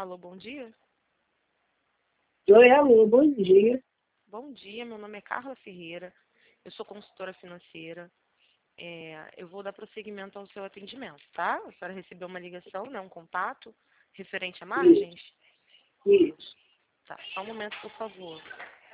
Alô, bom dia? Oi, alô, bom dia. Bom dia, meu nome é Carla Ferreira, eu sou consultora financeira. Eu vou dar prosseguimento ao seu atendimento, tá? A senhora recebeu uma ligação, né, um contato referente a margens? Isso. Tá, só um momento, por favor.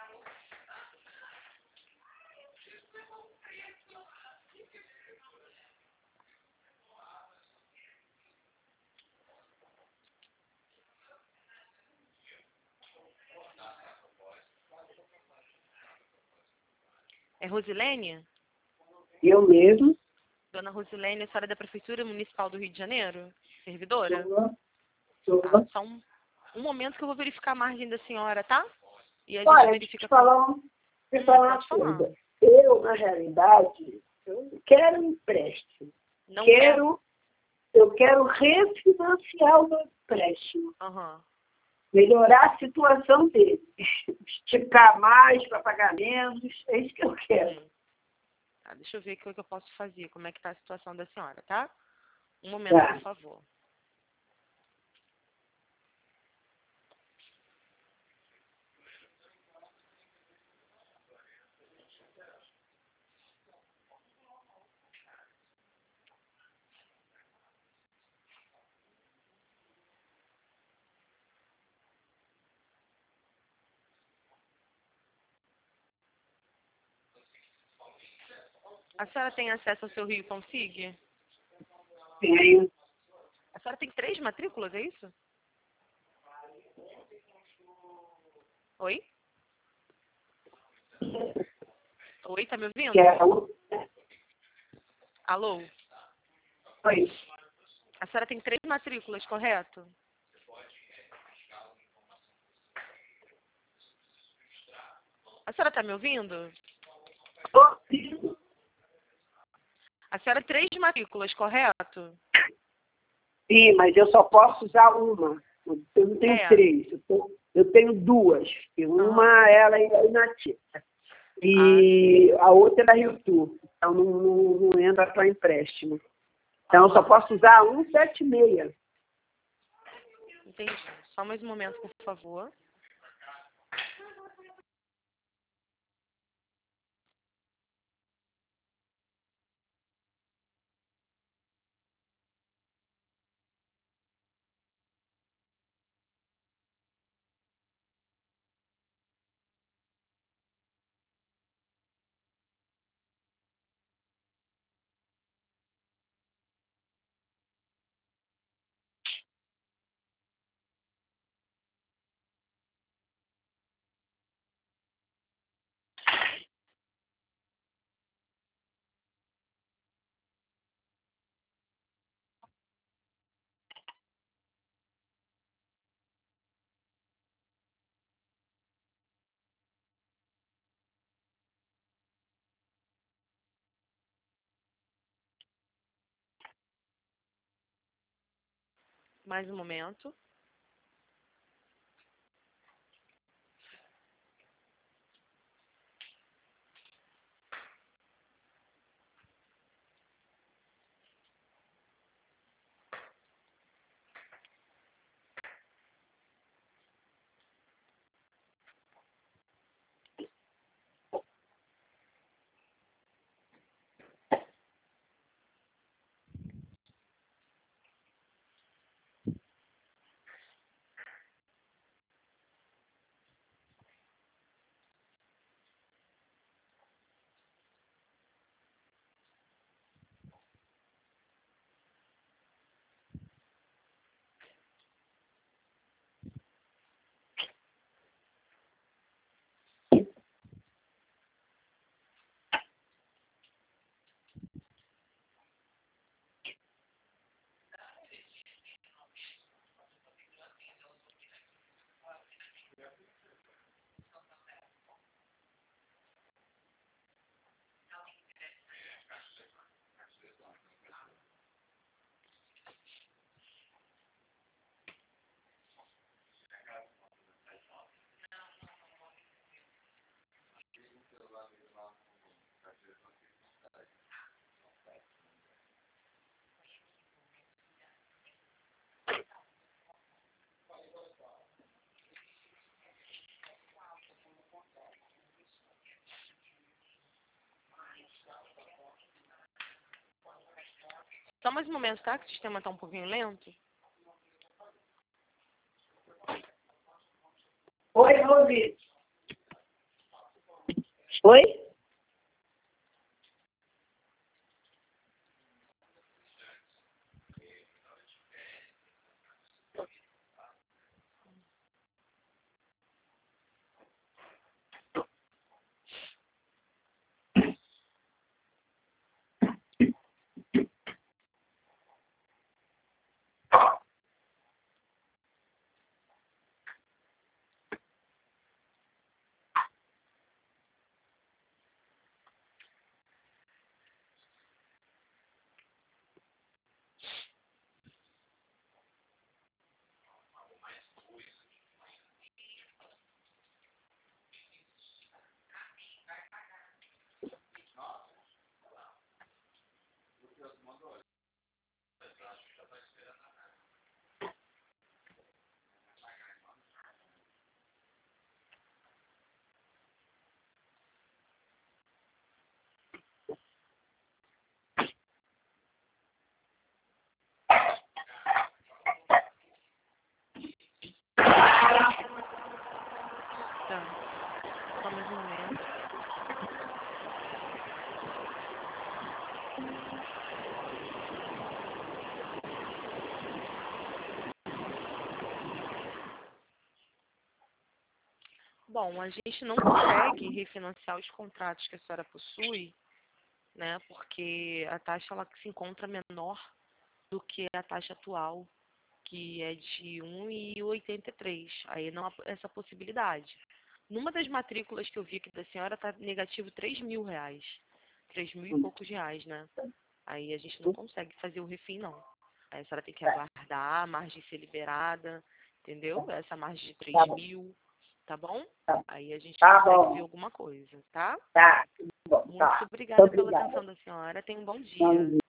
É Rosilene? Eu mesmo. Dona Rosilene, a senhora é da Prefeitura Municipal do Rio de Janeiro? Servidora? Sou. Tá, só um momento que eu vou verificar a margem da senhora, tá? E a gente Olha, deixa eu verifica... te falar, uma pode falar. coisa. Eu, na realidade, eu não quero um empréstimo. Não Eu quero refinanciar o meu empréstimo. Aham. Melhorar a situação dele. Esticar mais para pagar menos. É isso que eu quero. Tá, deixa eu ver o que eu posso fazer, como é que tá a situação da senhora, tá? Um momento, Tá. por favor. A senhora tem acesso ao seu Rio Config? Tenho. A senhora tem 3 matrículas, é isso? Oi? Oi, tá me ouvindo? Quero. Alô? Oi. A senhora tem 3 matrículas, correto? A senhora tá me ouvindo? A senhora tem 3 matrículas, correto? Sim, mas eu só posso usar uma. Eu não tenho três. Eu tenho duas. E uma, ela é inativa. E a outra é da Rio Tour. Então não entra para empréstimo. Então eu só posso usar 176. Entendi. Só mais um momento, por favor. Mais um momento. Só mais um momento, tá? Que o sistema tá um pouquinho lento. Oi, Rose. Oi? Tá. Só mais um momento. Bom, a gente não consegue refinanciar os contratos que a senhora possui, né? Porque a taxa ela se encontra menor do que a taxa atual, que é de 1,83. Aí não há essa possibilidade. Numa das matrículas que eu vi aqui da senhora está negativo R$ 3.000. 3.000 e poucos reais, né? Aí a gente não consegue fazer o refim, não. Aí a senhora tem que aguardar a margem ser liberada, entendeu? Essa margem de 3.000, tá bom? Aí a gente Tá consegue ver bom. alguma coisa, tá? Tá, tudo bom. Muito Tá. obrigada pela Obrigada. atenção da senhora. Tenha um bom Bom dia. dia.